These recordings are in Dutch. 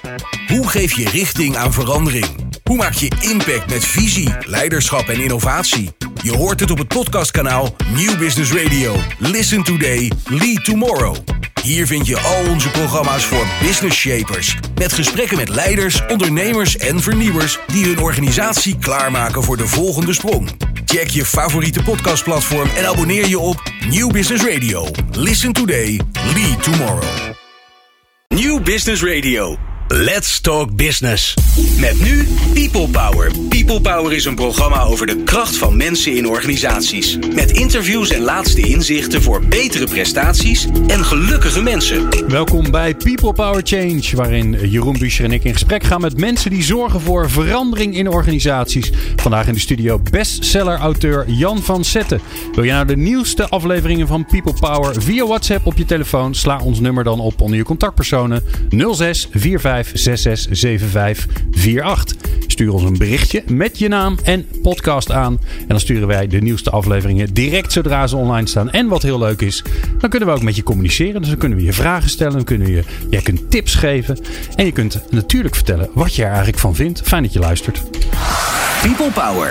Hoe geef je richting aan verandering? Hoe maak je impact met visie, leiderschap en innovatie? Je hoort het op het podcastkanaal Nieuw Business Radio. Listen today, lead tomorrow. Hier vind je al onze programma's voor business shapers. Met gesprekken met leiders, ondernemers en vernieuwers die hun organisatie klaarmaken voor de volgende sprong. Check je favoriete podcastplatform en abonneer je op Nieuw Business Radio. Listen today, lead tomorrow. Nieuw Business Radio. Let's talk business. Met nu People Power. People Power is een programma over de kracht van mensen in organisaties. Met interviews en laatste inzichten voor betere prestaties en gelukkige mensen. Welkom bij People Power Change, waarin Jeroen Buescher en ik in gesprek gaan met mensen die zorgen voor verandering in organisaties. Vandaag in de studio bestseller-auteur Jan van Zetten. Wil je nou de nieuwste afleveringen van People Power via WhatsApp op je telefoon? Sla ons nummer dan op onder je contactpersonen 06 45 66 75 48. Stuur ons een berichtje met je naam en podcast aan. En dan sturen wij de nieuwste afleveringen direct zodra ze online staan. En wat heel leuk is, dan kunnen we ook met je communiceren. Dus dan kunnen we je vragen stellen. Jij kunt tips geven. En je kunt natuurlijk vertellen wat je er eigenlijk van vindt. Fijn dat je luistert. People Power.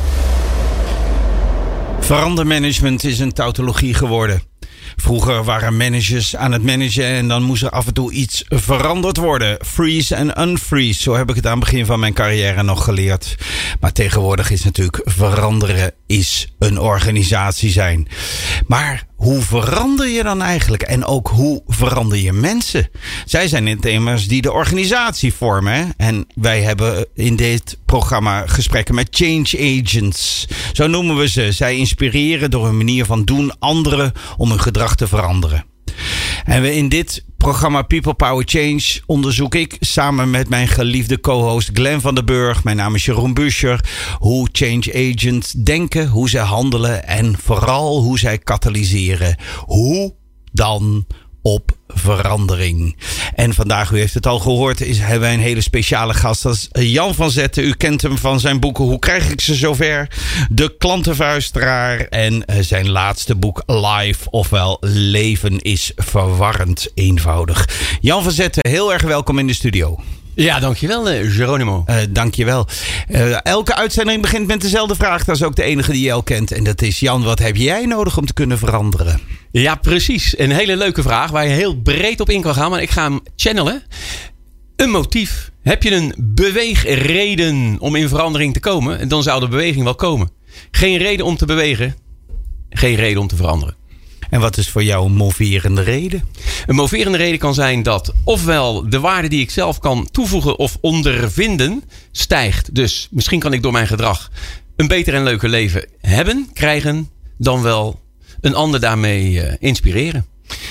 Verandermanagement is een tautologie geworden. Vroeger waren managers aan het managen en dan moest er af en toe iets veranderd worden. Freeze en unfreeze, zo heb ik het aan het begin van mijn carrière nog geleerd. Maar tegenwoordig is natuurlijk veranderen is een organisatie zijn. Maar hoe verander je dan eigenlijk? En ook hoe verander je mensen? Zij zijn het immers die de organisatie vormen. Hè? En wij hebben in dit programma gesprekken met change agents. Zo noemen we ze. Zij inspireren door hun manier van doen anderen om hun gedrag te veranderen. En in dit programma People Power Change onderzoek ik samen met mijn geliefde co-host Glenn van den Burg, mijn naam is Jeroen Buescher, hoe change agents denken, hoe zij handelen en vooral hoe zij katalyseren. Hoe dan op verandering. En vandaag, u heeft het al gehoord, hebben wij een hele speciale gast. Dat is Jan van Zetten. U kent hem van zijn boeken Hoe krijg ik ze zover? De klantenvuisteraar en zijn laatste boek Live, ofwel Leven is verwarrend eenvoudig. Jan van Zetten, heel erg welkom in de studio. Ja, dankjewel Geronimo. Dankjewel. Elke uitzending begint met dezelfde vraag. Dat is ook de enige die je al kent. En dat is, Jan, wat heb jij nodig om te kunnen veranderen? Ja, precies. Een hele leuke vraag waar je heel breed op in kan gaan. Maar ik ga hem channelen. Een motief. Heb je een beweegreden om in verandering te komen? Dan zou de beweging wel komen. Geen reden om te bewegen. Geen reden om te veranderen. En wat is voor jou een moverende reden? Een moverende reden kan zijn dat ofwel de waarde die ik zelf kan toevoegen of ondervinden stijgt. Dus misschien kan ik door mijn gedrag een beter en leuker leven hebben, krijgen, dan wel een ander daarmee inspireren.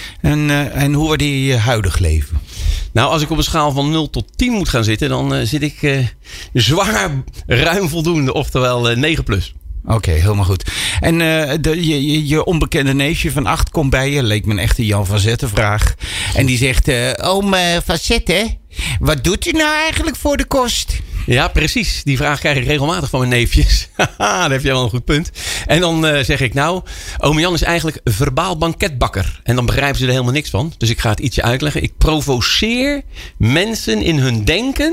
En hoe waardeer je je huidig leven? Nou, als ik op een schaal van 0 tot 10 moet gaan zitten, dan zit ik zwaar ruim voldoende, oftewel 9+. Oké, helemaal goed. En je onbekende neefje van 8 komt bij je. Leek me een echte Jan van Zetten vraag. En die zegt, oom van Zetten, wat doet u nou eigenlijk voor de kost? Ja, precies. Die vraag krijg ik regelmatig van mijn neefjes. Daar heb jij wel een goed punt. En dan zeg ik, nou, oom Jan is eigenlijk verbaal banketbakker. En dan begrijpen ze er helemaal niks van. Dus ik ga het ietsje uitleggen. Ik provoceer mensen in hun denken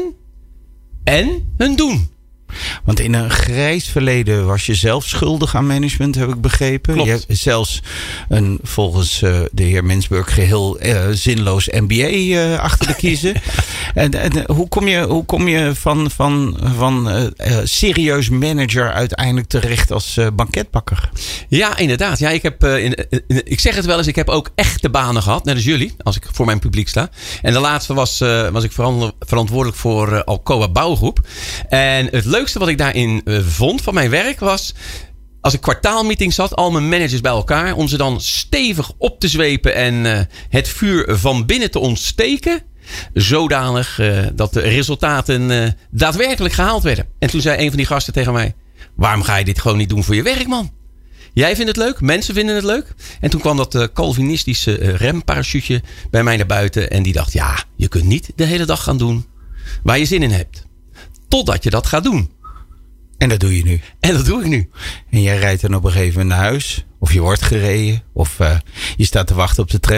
en hun doen. Want in een grijs verleden was je zelf schuldig aan management, heb ik begrepen. Klopt. Je hebt zelfs een volgens de heer Mensburg geheel zinloos MBA achter de kiezen. En hoe kom je van serieus manager uiteindelijk terecht als banketbakker? Ja, inderdaad. Ja, ik zeg het wel eens, ik heb ook echte banen gehad. Net als jullie, als ik voor mijn publiek sta. En de laatste was ik verantwoordelijk voor Alcoa Bouwgroep. En het leukste wat ik daarin vond van mijn werk was, als ik kwartaalmeetings had, al mijn managers bij elkaar, om ze dan stevig op te zwepen en het vuur van binnen te ontsteken. Zodanig dat de resultaten daadwerkelijk gehaald werden. En toen zei een van die gasten tegen mij, waarom ga je dit gewoon niet doen voor je werk, man? Jij vindt het leuk, mensen vinden het leuk. En toen kwam dat Calvinistische remparachute bij mij naar buiten. En die dacht, ja, je kunt niet de hele dag gaan doen waar je zin in hebt. Totdat je dat gaat doen. En dat doe je nu. En dat doe ik nu. En jij rijdt dan op een gegeven moment naar huis. Of je wordt gereden. Of je staat te wachten op de tram.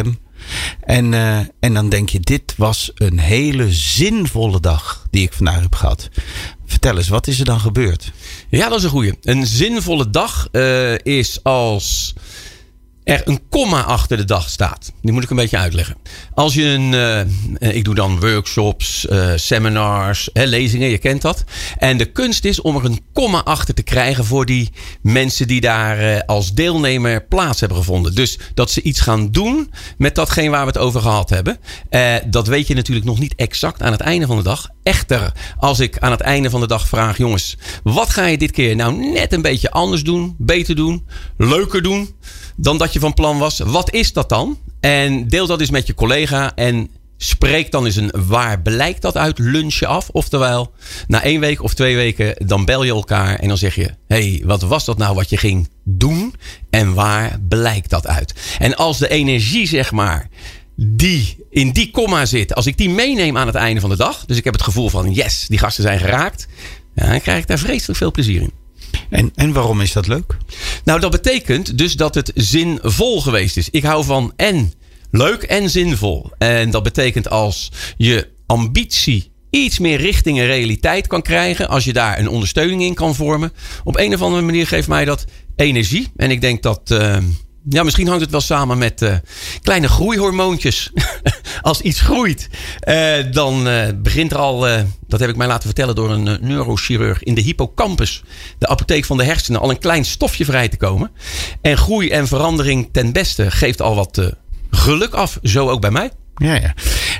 En dan denk je, dit was een hele zinvolle dag die ik vandaag heb gehad. Vertel eens, wat is er dan gebeurd? Ja, dat is een goeie. Een zinvolle dag is als er een komma achter de dag staat. Die moet ik een beetje uitleggen. Als je ik doe dan workshops, seminars, lezingen, je kent dat. En de kunst is om er een komma achter te krijgen voor die mensen die daar als deelnemer plaats hebben gevonden. Dus dat ze iets gaan doen met datgene waar we het over gehad hebben. Dat weet je natuurlijk nog niet exact aan het einde van de dag. Echter, als ik aan het einde van de dag vraag, jongens, wat ga je dit keer nou net een beetje anders doen, beter doen, leuker doen dan dat je van plan was? Wat is dat dan? En deel dat eens met je collega en spreek dan eens een waar blijkt dat uit lunchje af. Oftewel, na 1 week of 2 weken, dan bel je elkaar en dan zeg je, hey, wat was dat nou wat je ging doen en waar blijkt dat uit? En als de energie, zeg maar, die in die komma zit, als ik die meeneem aan het einde van de dag, dus ik heb het gevoel van, yes, die gasten zijn geraakt, ja, dan krijg ik daar vreselijk veel plezier in. En waarom is dat leuk? Nou, dat betekent dus dat het zinvol geweest is. Ik hou van en leuk en zinvol. En dat betekent als je ambitie iets meer richting een realiteit kan krijgen, als je daar een ondersteuning in kan vormen. Op een of andere manier geeft mij dat energie. En ik denk dat, misschien hangt het wel samen met kleine groeihormoontjes. Als iets groeit, dan begint er al, dat heb ik mij laten vertellen door een neurochirurg, in de hippocampus, de apotheek van de hersenen, al een klein stofje vrij te komen. En groei en verandering ten beste geeft al wat geluk af. Zo ook bij mij. Ja.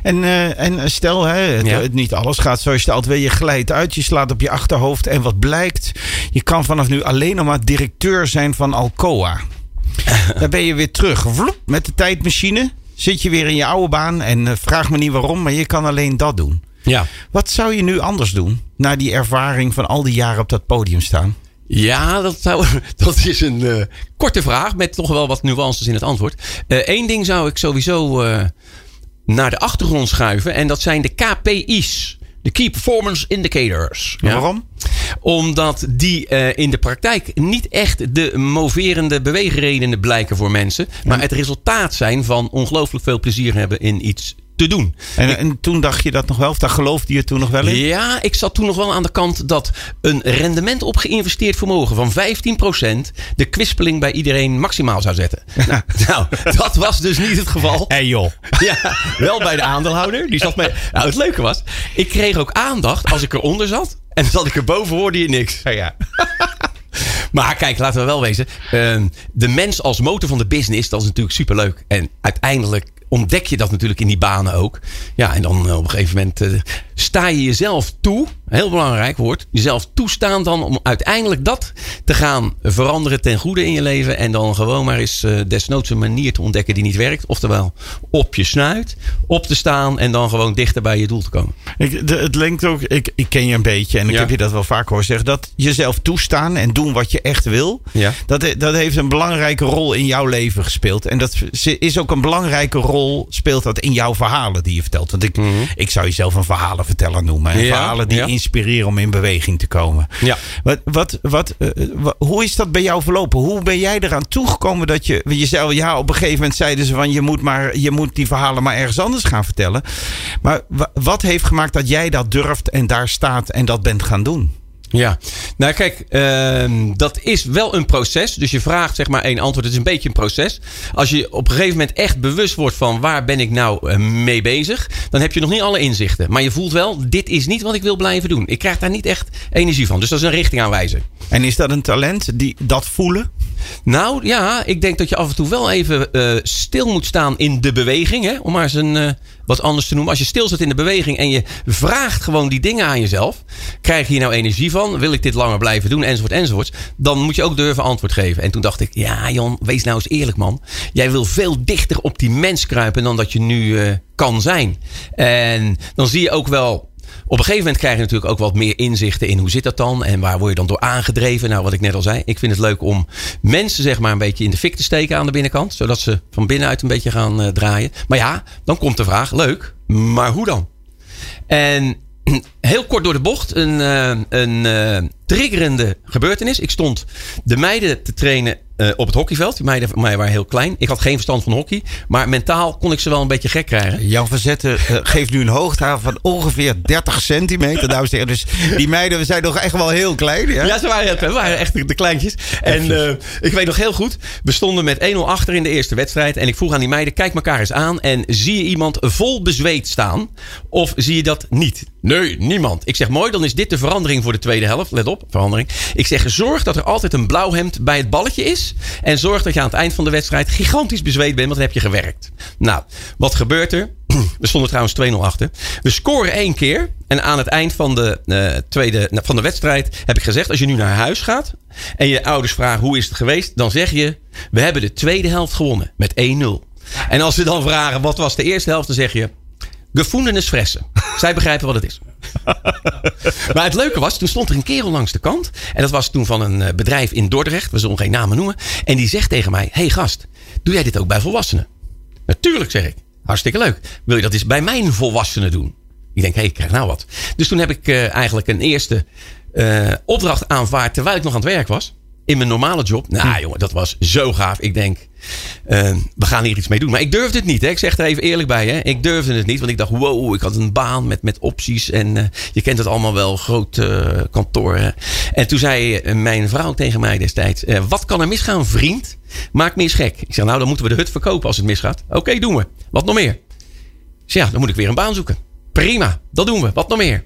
En stel, het niet alles gaat zoals je het altijd wil. Je glijdt uit, je slaat op je achterhoofd. En wat blijkt, je kan vanaf nu alleen nog maar directeur zijn van Alcoa. Dan ben je weer terug. Vloep, met de tijdmachine zit je weer in je oude baan. En vraag me niet waarom, maar je kan alleen dat doen. Ja. Wat zou je nu anders doen na die ervaring van al die jaren op dat podium staan? Ja, dat is een korte vraag met toch wel wat nuances in het antwoord. 1 ding zou ik sowieso naar de achtergrond schuiven. En dat zijn de KPI's. De Key Performance Indicators. Ja? Waarom? Omdat die in de praktijk niet echt de moverende beweegredenen blijken voor mensen. Maar het resultaat zijn van ongelooflijk veel plezier hebben in iets te doen. En toen dacht je dat nog wel? Of daar geloofde je toen nog wel in? Ja, ik zat toen nog wel aan de kant dat een rendement op geïnvesteerd vermogen van 15% de kwispeling bij iedereen maximaal zou zetten. Nou, dat was dus niet het geval. Hey joh. Ja, wel bij de aandeelhouder. Die zat mee. Nou, het leuke was, ik kreeg ook aandacht als ik eronder zat. En zat ik erboven, hoorde je niks. Ja. Maar kijk, laten we wel wezen. De mens als motor van de business, dat is natuurlijk superleuk. En uiteindelijk ontdek je dat natuurlijk in die banen ook. Ja, en dan op een gegeven moment sta je jezelf toe. Heel belangrijk woord. Jezelf toestaan dan om uiteindelijk dat te gaan veranderen ten goede in je leven. En dan gewoon maar eens desnoods een manier te ontdekken die niet werkt. Oftewel op je snuit, op te staan en dan gewoon dichter bij je doel te komen. Het linkt ook, ik ken je een beetje en ik heb je dat wel vaak horen zeggen. Dat jezelf toestaan en doen wat je echt wil. Ja. Dat heeft een belangrijke rol in jouw leven gespeeld. En dat is ook een belangrijke rol, speelt dat in jouw verhalen die je vertelt. Want ik zou jezelf een verhalenverteller noemen. En verhalen die inspireren om in beweging te komen. Ja. Hoe is dat bij jou verlopen? Hoe ben jij eraan toegekomen dat je jezelf... Ja, op een gegeven moment zeiden ze van je moet die verhalen maar ergens anders gaan vertellen. Maar wat heeft gemaakt dat jij dat durft en daar staat en dat bent gaan doen? Ja, nou kijk, dat is wel een proces. Dus je vraagt zeg maar 1 antwoord. Het is een beetje een proces. Als je op een gegeven moment echt bewust wordt van waar ben ik nou mee bezig, dan heb je nog niet alle inzichten. Maar je voelt wel, dit is niet wat ik wil blijven doen. Ik krijg daar niet echt energie van. Dus dat is een richtingaanwijzer. En is dat een talent, dat voelen? Nou ja, ik denk dat je af en toe wel even stil moet staan in de beweging. Hè? Om maar eens wat anders te noemen. Als je stil zit in de beweging en je vraagt gewoon die dingen aan jezelf. Krijg je hier nou energie van? Wil ik dit langer blijven doen? Enzovoort. Dan moet je ook durven antwoord geven. En toen dacht ik, ja Jan, wees nou eens eerlijk man. Jij wil veel dichter op die mens kruipen dan dat je nu kan zijn. En dan zie je ook wel... Op een gegeven moment krijg je natuurlijk ook wat meer inzichten in hoe zit dat dan en waar word je dan door aangedreven. Nou, wat ik net al zei, ik vind het leuk om mensen zeg maar een beetje in de fik te steken aan de binnenkant. Zodat ze van binnenuit een beetje gaan draaien. Maar ja, dan komt de vraag, leuk, maar hoe dan? En heel kort door de bocht, een triggerende gebeurtenis. Ik stond de meiden te trainen op het hockeyveld. Die meiden van mij waren heel klein. Ik had geen verstand van hockey. Maar mentaal kon ik ze wel een beetje gek krijgen. Jan van Zetten geeft nu een hoogte van ongeveer 30 centimeter. Dames en heren. Dus die meiden zijn nog echt wel heel klein. Ja, ze waren heel klein. We waren echt de kleintjes. En ik weet nog heel goed. We stonden met 1-0 achter in de eerste wedstrijd. En ik vroeg aan die meiden, kijk elkaar eens aan. En zie je iemand vol bezweet staan? Of zie je dat niet? Nee, niemand. Ik zeg, mooi, dan is dit de verandering voor de tweede helft. Let op, verandering. Ik zeg, zorg dat er altijd een blauw hemd bij het balletje is. En zorg dat je aan het eind van de wedstrijd gigantisch bezweet bent, want dan heb je gewerkt. Nou, wat gebeurt er? We stonden trouwens 2-0 achter. We scoren 1 keer. En aan het eind van van de wedstrijd heb ik gezegd, als je nu naar huis gaat en je ouders vragen hoe is het geweest, dan zeg je, we hebben de tweede helft gewonnen met 1-0. En als ze dan vragen, wat was de eerste helft, dan zeg je, gefundenes fressen. Zij begrijpen wat het is. Maar het leuke was, toen stond er een kerel langs de kant. En dat was toen van een bedrijf in Dordrecht. We zullen geen namen noemen. En die zegt tegen mij, hey gast, doe jij dit ook bij volwassenen? Natuurlijk, zeg ik. Hartstikke leuk. Wil je dat eens bij mijn volwassenen doen? Ik denk, hey, ik krijg nou wat. Dus toen heb ik eigenlijk een eerste opdracht aanvaard terwijl ik nog aan het werk was. In mijn normale job. Nou jongen, dat was zo gaaf. Ik denk, we gaan hier iets mee doen. Maar ik durfde het niet. Hè. Ik zeg er even eerlijk bij. Hè. Ik durfde het niet. Want ik dacht, wow, ik had een baan met opties. En je kent het allemaal wel. Groot kantoor. Hè. En toen zei mijn vrouw tegen mij destijds. Wat kan er misgaan, vriend? Maak me eens gek. Ik zeg, nou dan moeten we de hut verkopen als het misgaat. Oké, doen we. Wat nog meer? Ik zeg, ja, dan moet ik weer een baan zoeken. Prima, dat doen we. Wat nog meer?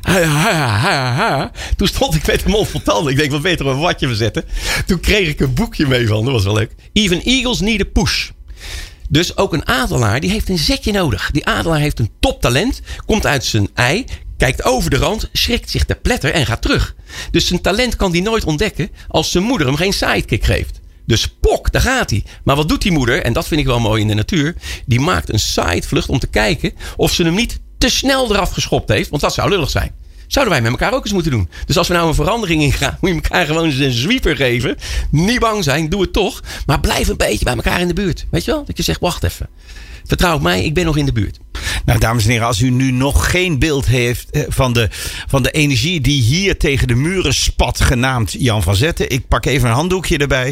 Toen stond ik met de mond vol tanden. Ik denk, wat beter een watje verzetten. Toen kreeg ik een boekje mee van. Dat was wel leuk. Even eagles need a push. Dus ook een adelaar, die heeft een zetje nodig. Die adelaar heeft een toptalent. Komt uit zijn ei. Kijkt over de rand. Schrikt zich te pletter en gaat terug. Dus zijn talent kan hij nooit ontdekken als zijn moeder hem geen sidekick geeft. Dus pok, daar gaat hij. Maar wat doet die moeder? En dat vind ik wel mooi in de natuur. Die maakt een sidevlucht om te kijken of ze hem niet te snel eraf geschopt heeft. Want dat zou lullig zijn. Zouden wij met elkaar ook eens moeten doen. Dus als we nou een verandering ingaan, moet je elkaar gewoon eens een sweeper geven. Niet bang zijn, doe het toch. Maar blijf een beetje bij elkaar in de buurt. Weet je wel? Dat je zegt, wacht even. Vertrouw op mij, ik ben nog in de buurt. Nou, dames en heren, als u nu nog geen beeld heeft van de energie die hier tegen de muren spat, genaamd Jan van Zetten. Ik pak even een handdoekje erbij.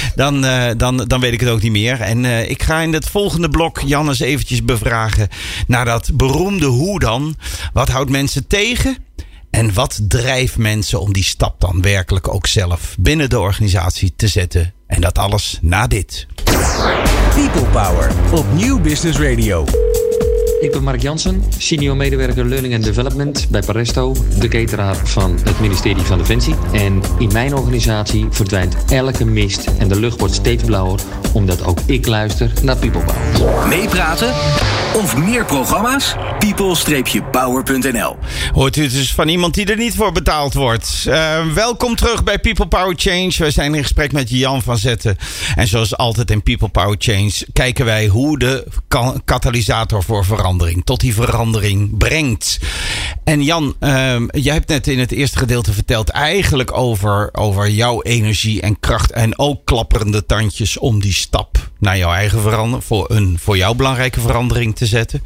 Dan weet ik het ook niet meer. En ik ga in het volgende blok Jan eens eventjes bevragen naar dat beroemde hoe dan. Wat houdt mensen tegen? En wat drijft mensen om die stap dan werkelijk ook zelf binnen de organisatie te zetten? En dat alles na dit. People Power op Nieuw Business Radio. Ik ben Mark Jansen, senior medewerker Learning and Development bij Paresto, de cateraar van het ministerie van Defensie. En in mijn organisatie verdwijnt elke mist en de lucht wordt steeds blauwer, omdat ook ik luister naar People Power. Meepraten of meer programma's? people-power.nl. Hoort u het dus van iemand die er niet voor betaald wordt. Welkom terug bij People Power Change. We zijn in gesprek met Jan van Zetten. En zoals altijd in People Power Change kijken wij hoe de katalysator voor verandering tot die verandering brengt. En Jan, jij hebt net in het eerste gedeelte verteld eigenlijk over jouw energie en kracht en ook klapperende tandjes om die stap naar jouw eigen verandering, voor jouw belangrijke verandering te zetten.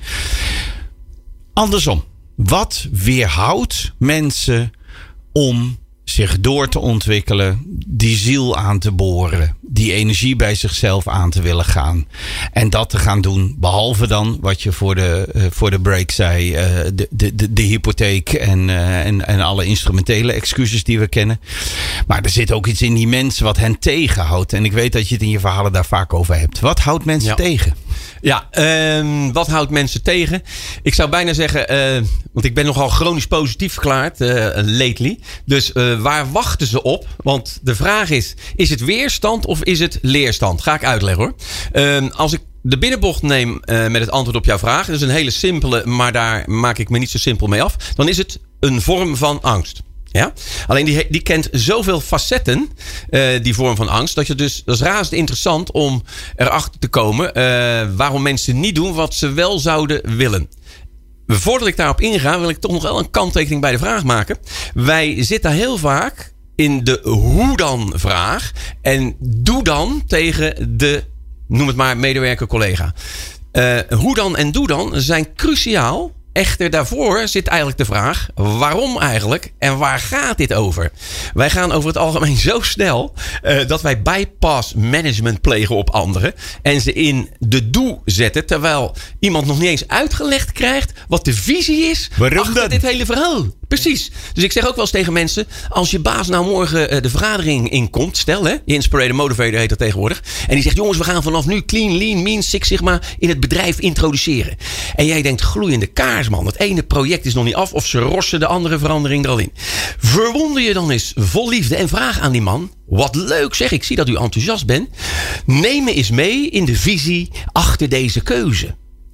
Andersom, wat weerhoudt mensen om zich door te ontwikkelen, die ziel aan te boren, die energie bij zichzelf aan te willen gaan en dat te gaan doen, behalve dan wat je voor de break zei, de hypotheek en alle instrumentele excuses die we kennen. Maar er zit ook iets in die mensen wat hen tegenhoudt. En ik weet dat je het in je verhalen daar vaak over hebt. Wat houdt mensen tegen? Ja, wat houdt mensen tegen? Ik zou bijna zeggen, want ik ben nogal chronisch positief verklaard, lately. Dus waar wachten ze op? Want de vraag is het weerstand of is het leerstand? Ga ik uitleggen hoor. Als ik de binnenbocht neem met het antwoord op jouw vraag. Dat is een hele simpele, maar daar maak ik me niet zo simpel mee af. Dan is het een vorm van angst. Ja? Alleen die kent zoveel facetten, die vorm van angst. Dat is razend interessant om erachter te komen waarom mensen niet doen wat ze wel zouden willen. Voordat ik daarop inga, wil ik toch nog wel een kanttekening bij de vraag maken. Wij zitten heel vaak in de hoe dan vraag. En doe dan tegen de, noem het maar, medewerker, collega. Hoe dan en doe dan zijn cruciaal Echter, daarvoor zit eigenlijk de vraag, waarom eigenlijk en waar gaat dit over? Wij gaan over het algemeen zo snel dat wij bypass management plegen op anderen en ze in de doe zetten, terwijl iemand nog niet eens uitgelegd krijgt wat de visie is achter dit hele verhaal. Precies. Dus ik zeg ook wel eens tegen mensen, als je baas nou morgen de vergadering inkomt, stel hè, je Inspirator Motivator heet dat tegenwoordig, en die zegt, jongens, we gaan vanaf nu Clean, Lean, Mean, Six Sigma in het bedrijf introduceren. En jij denkt, gloeiende kaars man, het ene project is nog niet af of ze rossen de andere verandering er al in. Verwonder je dan eens vol liefde en vraag aan die man, wat leuk zeg, ik zie dat u enthousiast bent. Neem me eens mee in de visie achter deze keuze.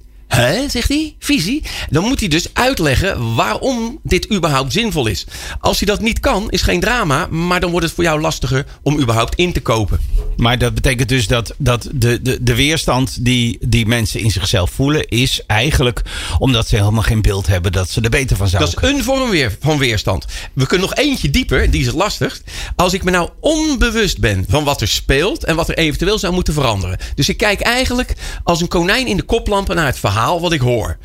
Hè, zegt hij, visie. Dan moet hij dus uitleggen waarom dit überhaupt zinvol is. Als hij dat niet kan, is geen drama, maar dan wordt het voor jou lastiger om überhaupt in te kopen. Maar dat betekent dus dat de weerstand die mensen in zichzelf voelen, is eigenlijk omdat ze helemaal geen beeld hebben dat ze er beter van zouden. Dat is een vorm van weerstand. We kunnen nog eentje dieper, die is het lastigst. Als ik me nou onbewust ben van wat er speelt en wat er eventueel zou moeten veranderen. Dus ik kijk eigenlijk als een konijn in de koplampen naar het verhaal wat ik hoor.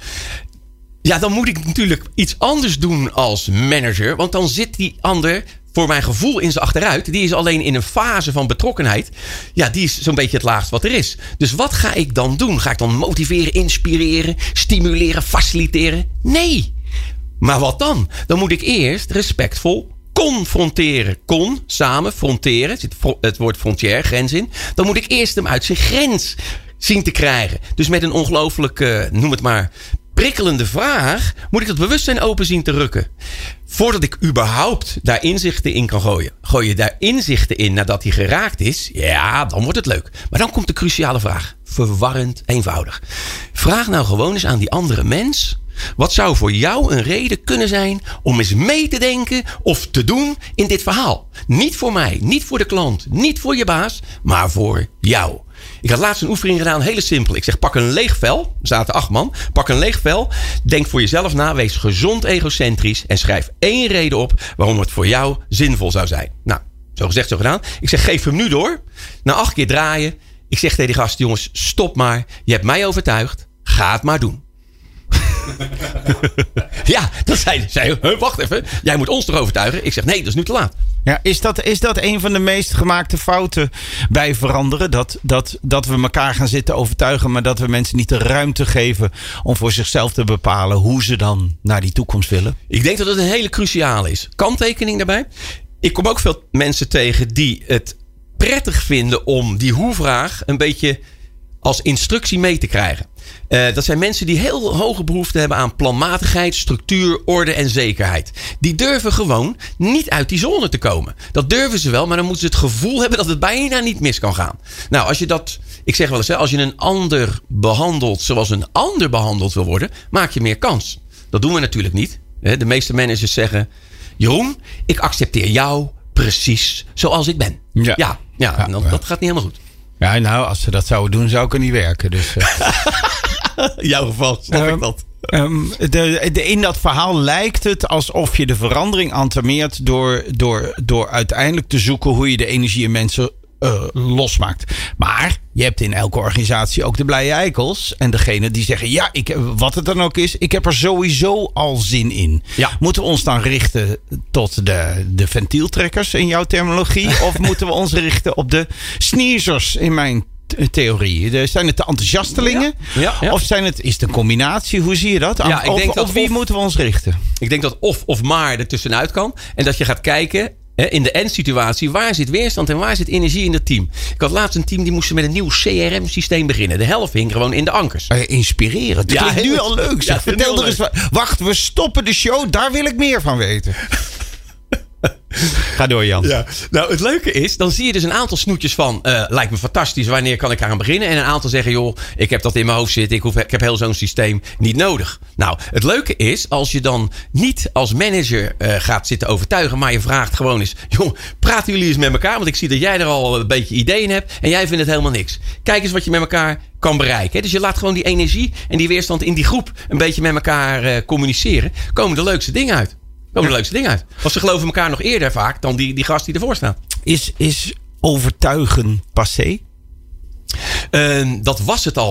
Ja, dan moet ik natuurlijk iets anders doen als manager. Want dan zit die ander, voor mijn gevoel, in zijn achteruit. Die is alleen in een fase van betrokkenheid. Ja, die is zo'n beetje het laagst wat er is. Dus wat ga ik dan doen? Ga ik dan motiveren, inspireren, stimuleren, faciliteren? Nee. Maar wat dan? Dan moet ik eerst respectvol confronteren. Samen, fronteren. Er zit het woord frontière, grens in. Dan moet ik eerst hem uit zijn grens zien te krijgen. Dus met een ongelooflijk, noem het maar, prikkelende vraag, moet ik dat bewustzijn open zien te rukken. Voordat ik überhaupt daar inzichten in kan gooien. Gooi je daar inzichten in nadat hij geraakt is, ja, dan wordt het leuk. Maar dan komt de cruciale vraag. Verwarrend eenvoudig. Vraag nou gewoon eens aan die andere mens, wat zou voor jou een reden kunnen zijn om eens mee te denken of te doen in dit verhaal? Niet voor mij, niet voor de klant, niet voor je baas, maar voor jou. Ik had laatst een oefening gedaan, hele simpel. Ik zeg, pak een leeg vel. Er zaten 8 man. Pak een leeg vel. Denk voor jezelf na. Wees gezond egocentrisch. En schrijf 1 reden op waarom het voor jou zinvol zou zijn. Nou, zo gezegd, zo gedaan. Ik zeg, geef hem nu door. Na 8 keer draaien. Ik zeg tegen die gasten, jongens, stop maar. Je hebt mij overtuigd. Ga het maar doen. Ja, dat zei wacht even. Jij moet ons toch overtuigen? Ik zeg, nee, dat is nu te laat. Ja, is dat een van de meest gemaakte fouten bij veranderen? Dat we elkaar gaan zitten overtuigen, maar dat we mensen niet de ruimte geven om voor zichzelf te bepalen hoe ze dan naar die toekomst willen? Ik denk dat het een hele cruciale is. Kanttekening daarbij. Ik kom ook veel mensen tegen die het prettig vinden om die hoe-vraag een beetje als instructie mee te krijgen. Dat zijn mensen die heel hoge behoefte hebben aan planmatigheid, structuur, orde en zekerheid. Die durven gewoon niet uit die zone te komen. Dat durven ze wel, maar dan moeten ze het gevoel hebben dat het bijna niet mis kan gaan. Nou, als je dat, ik zeg wel eens, als je een ander behandelt zoals een ander behandeld wil worden, maak je meer kans. Dat doen we natuurlijk niet. De meeste managers zeggen, Jeroen, ik accepteer jou precies zoals ik ben. Ja, dat gaat niet helemaal goed. Ja, nou, als ze dat zouden doen, zou ik er niet werken. Dus, in jouw geval snap ik dat. In dat verhaal lijkt het alsof je de verandering entameert door uiteindelijk te zoeken hoe je de energie in mensen losmaakt. Maar je hebt in elke organisatie ook de blije eikels. En degene die zeggen, ja, wat het dan ook is, ik heb er sowieso al zin in. Ja. Moeten we ons dan richten tot de ventieltrekkers in jouw terminologie? Of moeten we ons richten op de sneezers in mijn theorie? Zijn het de enthousiastelingen? Ja. Of is het een combinatie? Hoe zie je dat? Op wie moeten we ons richten? Ik denk dat of maar er tussenuit kan. En dat je gaat kijken in de end-situatie, waar zit weerstand en waar zit energie in het team? Ik had laatst een team die moesten met een nieuw CRM-systeem beginnen. De helft hing gewoon in de ankers. Inspireren. Dat klinkt nu al leuk. Ja, vertel er eens wat. Wacht, we stoppen de show. Daar wil ik meer van weten. Ga door, Jan. Ja. Nou, het leuke is, dan zie je dus een aantal snoetjes van, lijkt me fantastisch, wanneer kan ik aan beginnen? En een aantal zeggen, joh, ik heb dat in mijn hoofd zitten, ik heb heel zo'n systeem niet nodig. Nou, het leuke is, als je dan niet als manager gaat zitten overtuigen, maar je vraagt gewoon eens, joh, praten jullie eens met elkaar? Want ik zie dat jij er al een beetje ideeën in hebt en jij vindt het helemaal niks. Kijk eens wat je met elkaar kan bereiken. Dus je laat gewoon die energie en die weerstand in die groep een beetje met elkaar communiceren. Komen de leukste dingen uit. Want ze geloven elkaar nog eerder vaak dan die gast die ervoor staat. Is overtuigen passé? Dat was het al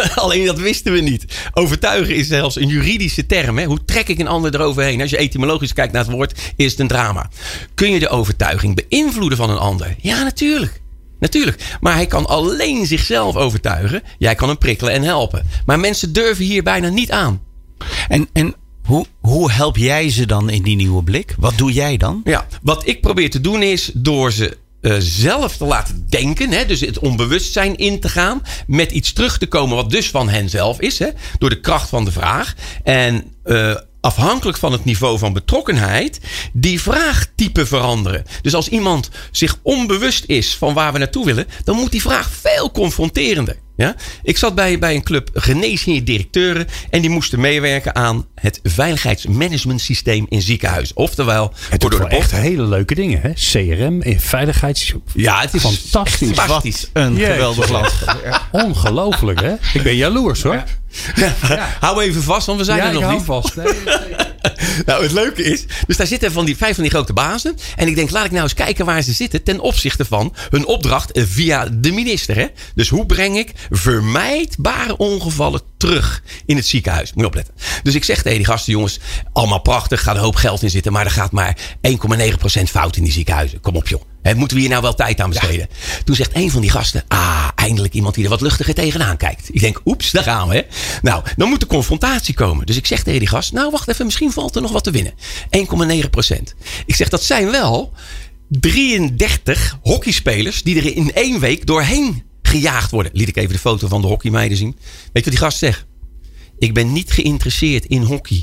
Alleen dat wisten we niet. Overtuigen is zelfs een juridische term. Hè? Hoe trek ik een ander eroverheen? Als je etymologisch kijkt naar het woord, is het een drama. Kun je de overtuiging beïnvloeden van een ander? Ja, natuurlijk. Maar hij kan alleen zichzelf overtuigen. Jij kan hem prikkelen en helpen. Maar mensen durven hier bijna niet aan. En hoe help jij ze dan in die nieuwe blik? Wat doe jij dan? Ja, wat ik probeer te doen is door ze zelf te laten denken. Hè, dus het onbewustzijn in te gaan. Met iets terug te komen wat dus van hen zelf is. Hè, door de kracht van de vraag. En afhankelijk van het niveau van betrokkenheid, die vraagtype veranderen. Dus als iemand zich onbewust is van waar we naartoe willen, dan moet die vraag veel confronterender. Ja? Ik zat bij een club geneesheer-directeuren en die moesten meewerken aan het veiligheidsmanagementsysteem in ziekenhuizen. Oftewel, het doet wel echt hele leuke dingen, hè? CRM en veiligheids. Ja, het is fantastisch. Wat een geweldig landschap. Ongelooflijk, hè? Ik ben jaloers, hoor. Ja. Hou even vast, want we zijn er nog niet. Ja, ik hou vast. Nee. Nou, het leuke is, dus daar zitten 5 van die grote bazen. En ik denk, laat ik nou eens kijken waar ze zitten ten opzichte van hun opdracht via de minister. Hè? Dus hoe breng ik vermijdbare ongevallen terug in het ziekenhuis? Moet je opletten. Dus ik zeg tegen die gasten, jongens, allemaal prachtig, gaat een hoop geld in zitten, maar er gaat maar 1,9% fout in die ziekenhuizen. Kom op, joh. Moeten we hier nou wel tijd aan besteden? Ja. Toen zegt een van die gasten, eindelijk iemand die er wat luchtiger tegenaan kijkt. Ik denk, oeps, daar gaan we. Hè? Nou, dan moet de confrontatie komen. Dus ik zeg tegen die gast, nou wacht even, misschien valt er nog wat te winnen. 1,9%. Ik zeg, dat zijn wel 33 hockeyspelers die er in 1 week doorheen gejaagd worden. Liet ik even de foto van de hockeymeiden zien. Weet je wat die gast zegt? Ik ben niet geïnteresseerd in hockey.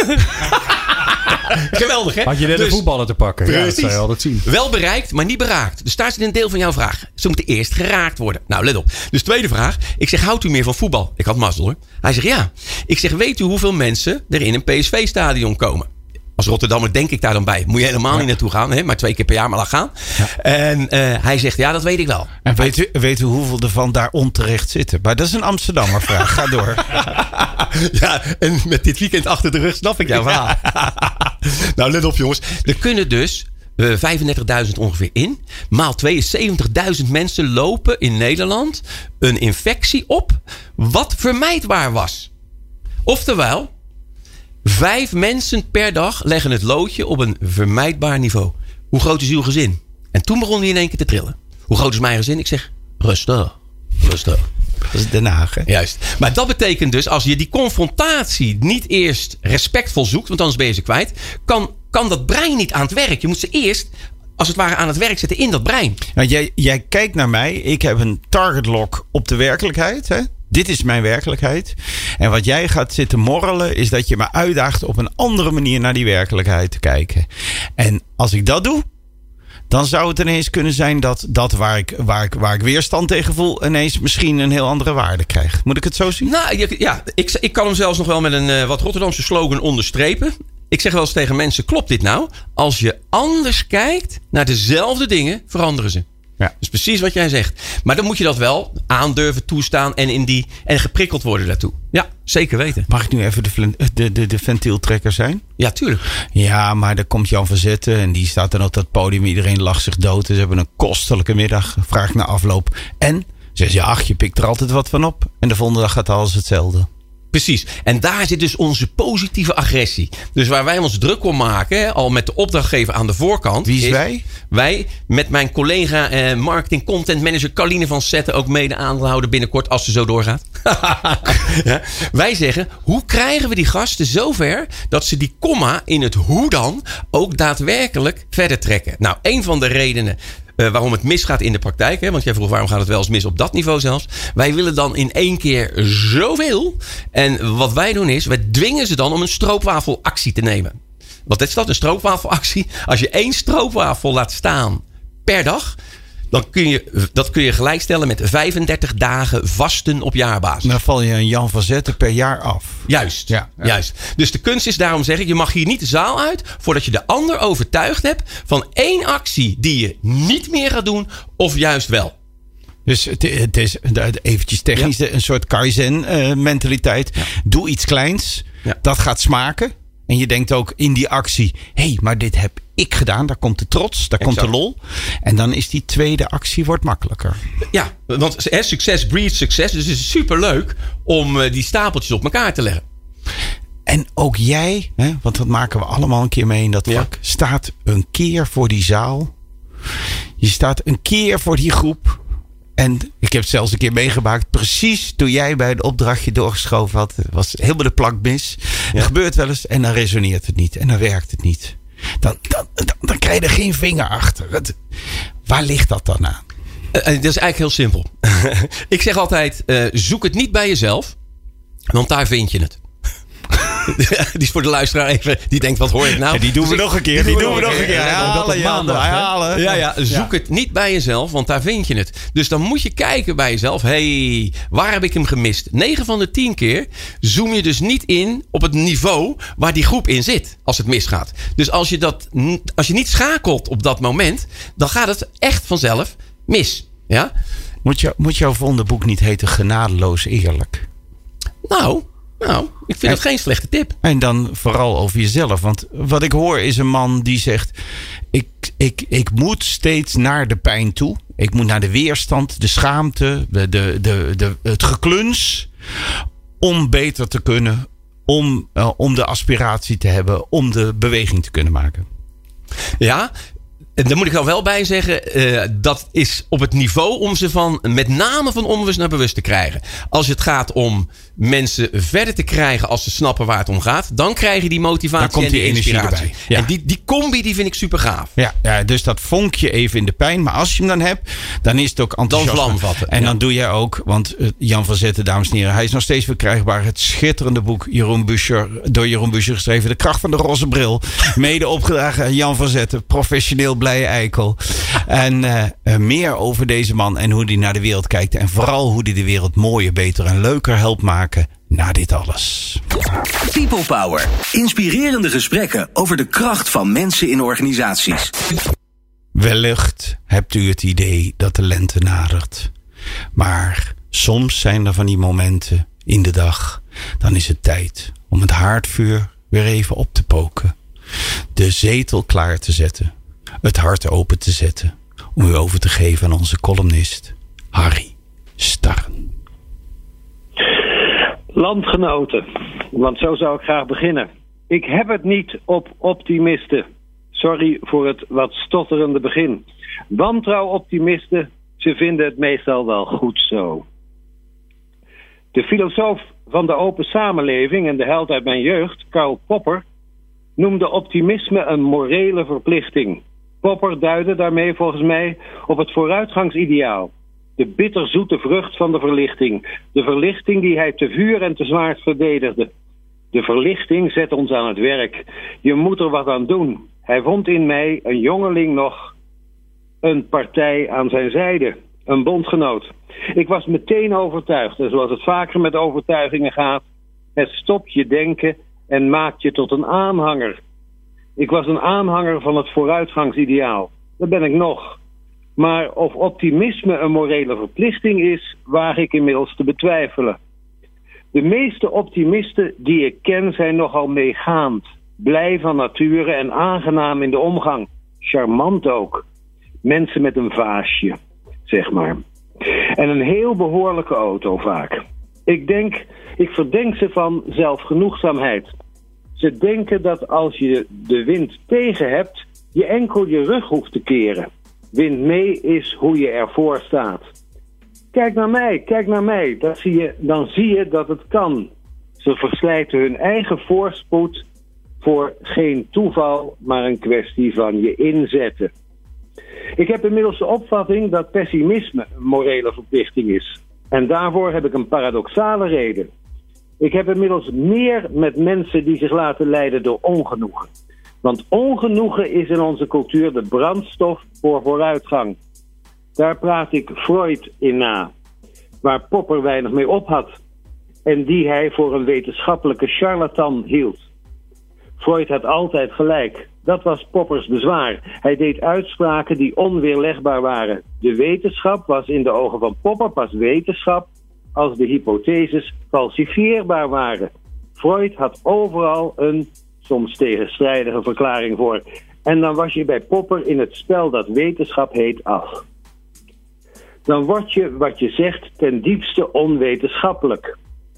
Geweldig, hè? Had je net de voetballen te pakken. Precies. Ja, dat zou je altijd zien. Wel bereikt, maar niet beraakt. Dus daar zit een deel van jouw vraag. Ze moeten eerst geraakt worden. Nou, let op. Dus tweede vraag. Ik zeg, houdt u meer van voetbal? Ik had mazzel, hoor. Hij zegt, ja. Ik zeg, weet u hoeveel mensen er in een PSV-stadion komen? Als Rotterdammer denk ik daar dan bij. Moet je helemaal niet naartoe gaan. Hè? Maar 2 keer per jaar maar laat gaan. Ja. En hij zegt, ja, dat weet ik wel. En weet u hoeveel ervan daar onterecht zitten? Maar dat is een Amsterdammer vraag. Ga door. Ja, en met dit weekend achter de rug snap ik jouw verhaal. Nou, let op, jongens. Er kunnen dus 35.000 ongeveer in. Maal 72.000 mensen lopen in Nederland een infectie op wat vermijdbaar was. Oftewel, 5 mensen per dag leggen het loodje op een vermijdbaar niveau. Hoe groot is uw gezin? En toen begon hij in één keer te trillen. Hoe groot is mijn gezin? Ik zeg, rustig. Dat is Den Haag, hè? Juist. Maar dat betekent dus, als je die confrontatie niet eerst respectvol zoekt, want anders ben je ze kwijt, kan dat brein niet aan het werk. Je moet ze eerst, als het ware, aan het werk zetten in dat brein. Nou, jij kijkt naar mij. Ik heb een target lock op de werkelijkheid, hè? Dit is mijn werkelijkheid. En wat jij gaat zitten morrelen, is dat je me uitdaagt op een andere manier naar die werkelijkheid te kijken. En als ik dat doe, dan zou het ineens kunnen zijn dat waar ik weerstand tegen voel, ineens misschien een heel andere waarde krijgt. Moet ik het zo zien? Nou ja, ik kan hem zelfs nog wel met een wat Rotterdamse slogan onderstrepen. Ik zeg wel eens tegen mensen, klopt dit nou? Als je anders kijkt naar dezelfde dingen, veranderen ze. Ja. Dus precies wat jij zegt. Maar dan moet je dat wel aandurven, toestaan en geprikkeld worden daartoe. Ja, zeker weten. Mag ik nu even de ventieltrekker zijn? Ja, tuurlijk. Ja, maar daar komt Jan van Zetten en die staat dan op dat podium. Iedereen lacht zich dood. Ze hebben een kostelijke middag. Vraag ik naar afloop. En ze zegt, ach, je pikt er altijd wat van op. En de volgende dag gaat alles hetzelfde. Precies. En daar zit dus onze positieve agressie. Dus waar wij ons druk om maken, al met de opdrachtgever aan de voorkant. Wie is wij? Wij met mijn collega marketing content manager Carline van Zetten ook mede aanhouden binnenkort als ze zo doorgaat. Ja. Wij zeggen, hoe krijgen we die gasten zover dat ze die komma in het hoe dan ook daadwerkelijk verder trekken? Nou, een van de redenen waarom het misgaat in de praktijk. Hè? Want jij vroeg, waarom gaat het wel eens mis op dat niveau zelfs? Wij willen dan in 1 keer zoveel. En wat wij doen is, wij dwingen ze dan om een stroopwafelactie te nemen. Wat is dat, een stroopwafelactie? Als je 1 stroopwafel laat staan per dag, dan kun je gelijkstellen met 35 dagen vasten op jaarbasis. Dan val je een Jan van Zetten per jaar af. Juist, ja. Juist. Dus de kunst is daarom zeggen, je mag hier niet de zaal uit voordat je de ander overtuigd hebt van 1 actie die je niet meer gaat doen of juist wel. Dus het is eventjes technisch een soort Kaizen mentaliteit. Ja. Doe iets kleins, dat gaat smaken. En je denkt ook in die actie, maar dit heb ik gedaan. Daar komt de trots, daar komt de lol. En dan is die tweede actie wordt makkelijker. Ja, want succes breeds succes. Dus het is superleuk om die stapeltjes op elkaar te leggen. En ook jij, want dat maken we allemaal een keer mee in dat vak. Staat een keer voor die zaal. Je staat een keer voor die groep. En ik heb het zelfs een keer meegemaakt. Precies toen jij bij een opdrachtje doorgeschoven had. Was helemaal de plank mis. Dat gebeurt wel eens. En dan resoneert het niet. En dan werkt het niet. Dan krijg je er geen vinger achter. Waar ligt dat dan aan? Dat is eigenlijk heel simpel. Ik zeg altijd, zoek het niet bij jezelf. Want daar vind je het. Die is voor de luisteraar even. Die denkt, wat hoor ik nou? En die doen we nog een keer. Halen. Zoek het niet bij jezelf, want daar vind je het. Dus dan moet je kijken bij jezelf. Waar heb ik hem gemist? 9 van de 10 keer zoom je dus niet in op het niveau waar die groep in zit. Als het misgaat. Dus als je niet schakelt op dat moment, dan gaat het echt vanzelf mis. Ja? Moet jouw volgende boek niet heten Genadeloos Eerlijk? Nou, ik vind dat geen slechte tip. En dan vooral over jezelf. Want wat ik hoor is een man die zegt... Ik moet steeds naar de pijn toe. Ik moet naar de weerstand, de schaamte, het gekluns. Om beter te kunnen. Om de aspiratie te hebben. Om de beweging te kunnen maken. Ja, daar moet ik er wel bij zeggen, dat is op het niveau om ze met name van onbewust naar bewust te krijgen. Als het gaat om mensen verder te krijgen als ze snappen waar het om gaat, dan krijg je die motivatie en die inspiratie erbij. Ja. En die combi die vind ik super gaaf. Ja, dus dat vonkje even in de pijn. Maar als je hem dan hebt, dan is het ook enthousiasme. Dan vlam vatten. En dan doe jij ook, want Jan van Zetten, dames en heren, hij is nog steeds verkrijgbaar. Het schitterende boek door Jeroen Buescher geschreven. De kracht van de roze bril. Mede opgedragen aan Jan van Zetten. Professioneel blije eikel. En meer over deze man en hoe hij naar de wereld kijkt. En vooral hoe hij de wereld mooier, beter en leuker helpt maken na dit alles. People Power. Inspirerende gesprekken over de kracht van mensen in organisaties. Wellicht hebt u het idee dat de lente nadert. Maar soms zijn er van die momenten in de dag. Dan is het tijd om het haardvuur weer even op te poken. De zetel klaar te zetten. Het hart open te zetten. Om u over te geven aan onze columnist Harry Starren. Landgenoten, want zo zou ik graag beginnen. Ik heb het niet op optimisten. Sorry voor het wat stotterende begin. Wantrouw-optimisten, ze vinden het meestal wel goed zo. De filosoof van de open samenleving en de held uit mijn jeugd, Karl Popper, noemde optimisme een morele verplichting. Popper duidde daarmee volgens mij op het vooruitgangsideaal. De bitterzoete vrucht van de verlichting. De verlichting die hij te vuur en te zwaard verdedigde. De verlichting zet ons aan het werk. Je moet er wat aan doen. Hij vond in mij, een jongeling nog, een partij aan zijn zijde. Een bondgenoot. Ik was meteen overtuigd. En zoals het vaker met overtuigingen gaat, het stopt je denken en maakt je tot een aanhanger. Ik was een aanhanger van het vooruitgangsideaal. Dat ben ik nog. Maar of optimisme een morele verplichting is, waag ik inmiddels te betwijfelen. De meeste optimisten die ik ken zijn nogal meegaand. Blij van nature en aangenaam in de omgang. Charmant ook. Mensen met een vaasje, zeg maar. En een heel behoorlijke auto vaak. Ik verdenk ze van zelfgenoegzaamheid. Ze denken dat als je de wind tegen hebt, je enkel je rug hoeft te keren. Wind mee is hoe je ervoor staat. Kijk naar mij. Dan zie je dat het kan. Ze verslijten hun eigen voorspoed voor geen toeval, maar een kwestie van je inzetten. Ik heb inmiddels de opvatting dat pessimisme een morele verplichting is. En daarvoor heb ik een paradoxale reden. Ik heb inmiddels meer met mensen die zich laten leiden door ongenoegen. Want ongenoegen is in onze cultuur de brandstof voor vooruitgang. Daar praat ik Freud in na, waar Popper weinig mee op had en die hij voor een wetenschappelijke charlatan hield. Freud had altijd gelijk. Dat was Poppers bezwaar. Hij deed uitspraken die onweerlegbaar waren. De wetenschap was in de ogen van Popper pas wetenschap als de hypotheses falsifieerbaar waren. Freud had overal een soms tegenstrijdige verklaring voor. En dan was je bij Popper in het spel dat wetenschap heet af. Dan word je, wat je zegt, ten diepste onwetenschappelijk.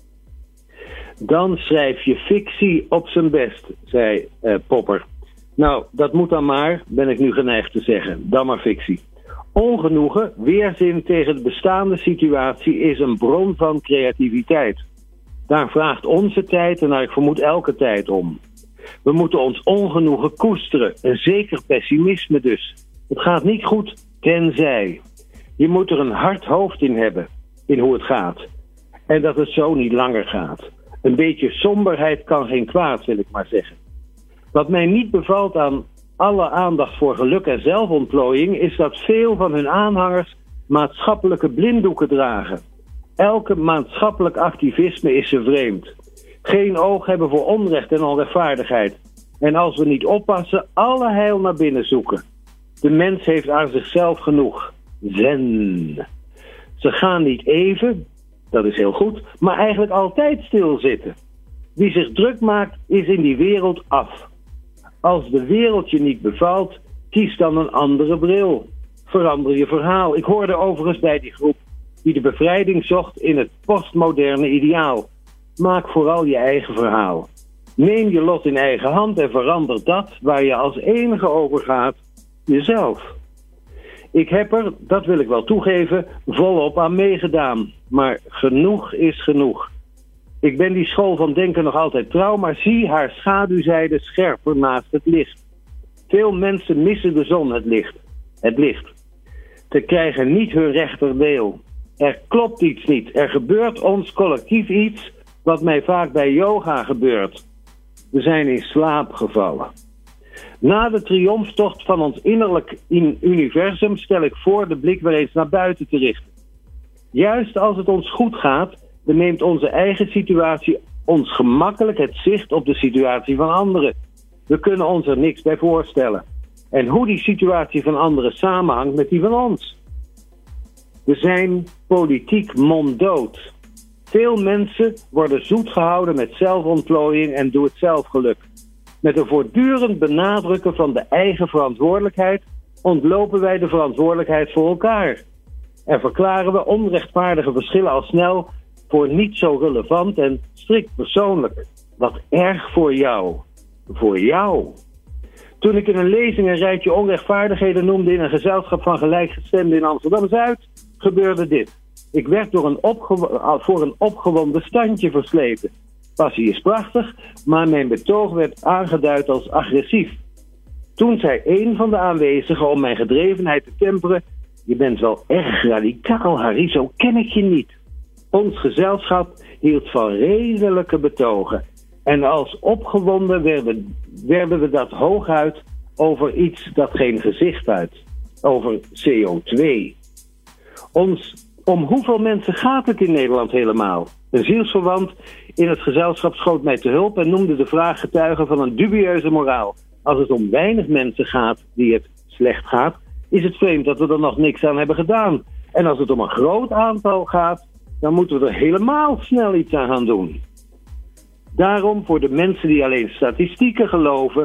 Dan schrijf je fictie op zijn best, zei Popper. Nou, dat moet dan maar, ben ik nu geneigd te zeggen. Dan maar fictie. Ongenoegen, weerzin tegen de bestaande situatie is een bron van creativiteit. Daar vraagt onze tijd en naar ik vermoed elke tijd om. We moeten ons ongenoegen koesteren, een zeker pessimisme dus. Het gaat niet goed, tenzij. Je moet er een hard hoofd in hebben, in hoe het gaat. En dat het zo niet langer gaat. Een beetje somberheid kan geen kwaad, wil ik maar zeggen. Wat mij niet bevalt aan alle aandacht voor geluk en zelfontplooiing is dat veel van hun aanhangers maatschappelijke blinddoeken dragen. Elke maatschappelijk activisme is ze vreemd. Geen oog hebben voor onrecht en onrechtvaardigheid. En als we niet oppassen, alle heil naar binnen zoeken. De mens heeft aan zichzelf genoeg. Zen. Ze gaan niet even, dat is heel goed, maar eigenlijk altijd stilzitten. Wie zich druk maakt, is in die wereld af. Als de wereld je niet bevalt, kies dan een andere bril. Verander je verhaal. Ik hoorde overigens bij die groep die de bevrijding zocht in het postmoderne ideaal. Maak vooral je eigen verhaal. Neem je lot in eigen hand en verander dat waar je als enige over gaat, jezelf. Ik heb er, dat wil ik wel toegeven, volop aan meegedaan. Maar genoeg is genoeg. Ik ben die school van denken nog altijd trouw, maar zie haar schaduwzijde scherper naast het licht. Veel mensen missen de zon, het licht. Ze krijgen niet hun rechterdeel. Er klopt iets niet. Er gebeurt ons collectief iets wat mij vaak bij yoga gebeurt. We zijn in slaap gevallen. Na de triomftocht van ons innerlijk universum stel ik voor de blik weer eens naar buiten te richten. Juist als het ons goed gaat, beneemt onze eigen situatie ons gemakkelijk het zicht op de situatie van anderen. We kunnen ons er niks bij voorstellen. En hoe die situatie van anderen samenhangt met die van ons. We zijn politiek monddood. Veel mensen worden zoet gehouden met zelfontplooiing en doe-het-zelf-geluk. Met een voortdurend benadrukken van de eigen verantwoordelijkheid ontlopen wij de verantwoordelijkheid voor elkaar. En verklaren we onrechtvaardige verschillen al snel voor niet zo relevant en strikt persoonlijk. Wat erg voor jou. Voor jou. Toen ik in een lezing een rijtje onrechtvaardigheden noemde in een gezelschap van gelijkgestemden in Amsterdam-Zuid, gebeurde dit. Ik werd door voor een opgewonden standje versleten. Passie is prachtig, maar mijn betoog werd aangeduid als agressief. Toen zei een van de aanwezigen om mijn gedrevenheid te temperen: je bent wel erg radicaal, Harry, zo ken ik je niet. Ons gezelschap hield van redelijke betogen. En als opgewonden werden we dat hooguit over iets dat geen gezicht uit. Over CO2. Om hoeveel mensen gaat het in Nederland helemaal? Een zielsverwant in het gezelschap schoot mij te hulp en noemde de vraag getuige van een dubieuze moraal. Als het om weinig mensen gaat die het slecht gaat, is het vreemd dat we er nog niks aan hebben gedaan. En als het om een groot aantal gaat, dan moeten we er helemaal snel iets aan gaan doen. Daarom voor de mensen die alleen statistieken geloven,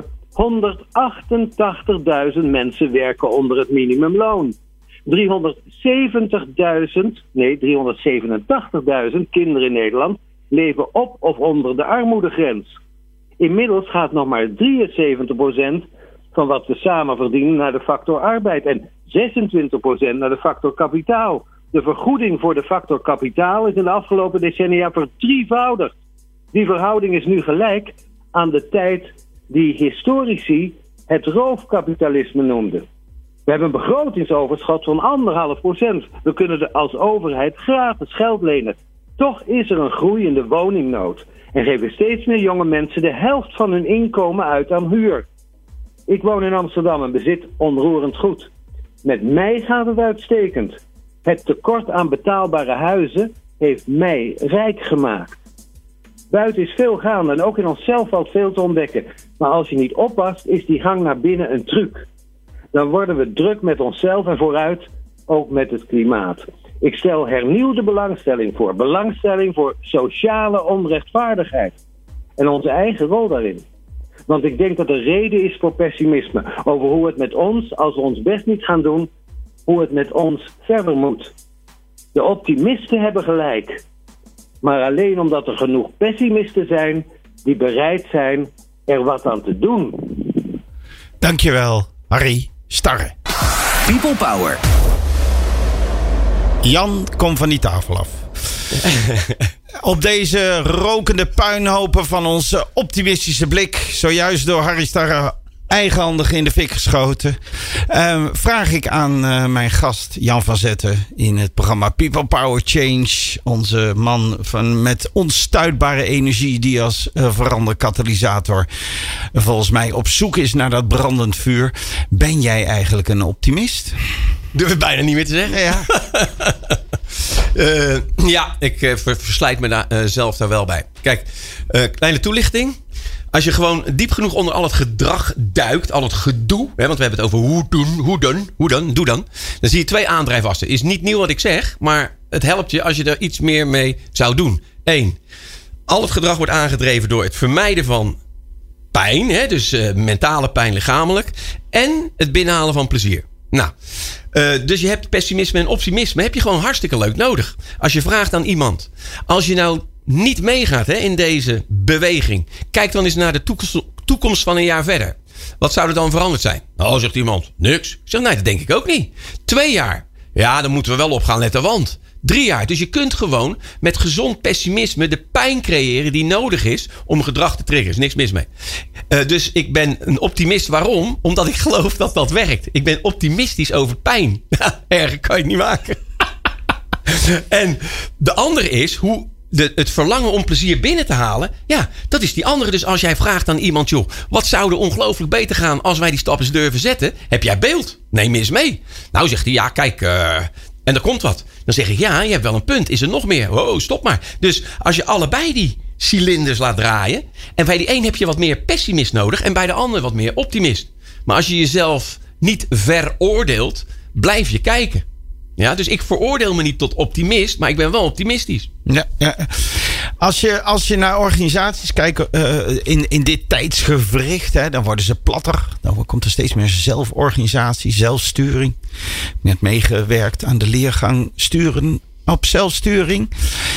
188.000 mensen werken onder het minimumloon. 387.000 kinderen in Nederland leven op of onder de armoedegrens. Inmiddels gaat nog maar 73% van wat we samen verdienen naar de factor arbeid en 26% naar de factor kapitaal. De vergoeding voor de factor kapitaal is in de afgelopen decennia verdrievoudigd. Die verhouding is nu gelijk aan de tijd die historici het roofkapitalisme noemden. We hebben een begrotingsoverschot van 1,5%. We kunnen als overheid gratis geld lenen. Toch is er een groeiende woningnood. En geven steeds meer jonge mensen de helft van hun inkomen uit aan huur. Ik woon in Amsterdam en bezit onroerend goed. Met mij gaat het uitstekend. Het tekort aan betaalbare huizen heeft mij rijk gemaakt. Buiten is veel gaande en ook in onszelf valt veel te ontdekken. Maar als je niet oppast, is die gang naar binnen een truc. Dan worden we druk met onszelf en vooruit ook met het klimaat. Ik stel hernieuwde belangstelling voor. Belangstelling voor sociale onrechtvaardigheid. En onze eigen rol daarin. Want ik denk dat er reden is voor pessimisme. Over hoe het met ons, als we ons best niet gaan doen, hoe het met ons verder moet. De optimisten hebben gelijk. Maar alleen omdat er genoeg pessimisten zijn die bereid zijn er wat aan te doen. Dankjewel, Harry Starre. People Power. Jan, kom van die tafel af. Op deze rokende puinhopen van onze optimistische blik, zojuist door Harry Starre eigenhandig in de fik geschoten, vraag ik aan mijn gast Jan van Zetten in het programma People Power Change. Onze man met onstuitbare energie die als veranderkatalysator volgens mij op zoek is naar dat brandend vuur. Ben jij eigenlijk een optimist? Durf het bijna niet meer te zeggen. Ja. Ik verslijt me zelf daar wel bij. Kijk, kleine toelichting. Als je gewoon diep genoeg onder al het gedrag duikt, al het gedoe, hè, want we hebben het over hoe dan, doe dan. Dan zie je 2 aandrijfassen. Is niet nieuw wat ik zeg, maar het helpt je als je er iets meer mee zou doen. 1. Al het gedrag wordt aangedreven door het vermijden van pijn, hè, dus mentale pijn, lichamelijk, en het binnenhalen van plezier. Nou, dus je hebt pessimisme en optimisme heb je gewoon hartstikke leuk nodig. Als je vraagt aan iemand, als je nou niet meegaat in deze beweging, kijk dan eens naar de toekomst van een jaar verder. Wat zou er dan veranderd zijn? Nou, zegt iemand, niks. Ik zeg, nee, dat denk ik ook niet. 2 jaar. Ja, dan moeten we wel op gaan letten, want 3 jaar. Dus je kunt gewoon met gezond pessimisme de pijn creëren die nodig is om gedrag te triggeren. Er is niks mis mee. Dus ik ben een optimist. Waarom? Omdat ik geloof dat dat werkt. Ik ben optimistisch over pijn. Erger kan je het niet maken. En de andere is hoe het verlangen om plezier binnen te halen. Ja, dat is die andere. Dus als jij vraagt aan iemand, joh, wat zou er ongelooflijk beter gaan als wij die stap eens durven zetten? Heb jij beeld? Neem eens mee. Nou, zegt hij, ja, kijk, en er komt wat. Dan zeg ik, ja, je hebt wel een punt. Is er nog meer? Oh, stop maar. Dus als je allebei die cilinders laat draaien, en bij die een heb je wat meer pessimist nodig en bij de ander wat meer optimist. Maar als je jezelf niet veroordeelt, blijf je kijken. Ja, dus ik veroordeel me niet tot optimist, maar ik ben wel optimistisch. Ja. Als je naar organisaties kijkt in dit tijdsgewricht, dan worden ze platter. Dan komt er steeds meer zelforganisatie, zelfsturing. Ik heb net meegewerkt aan de leergang sturen op zelfsturing.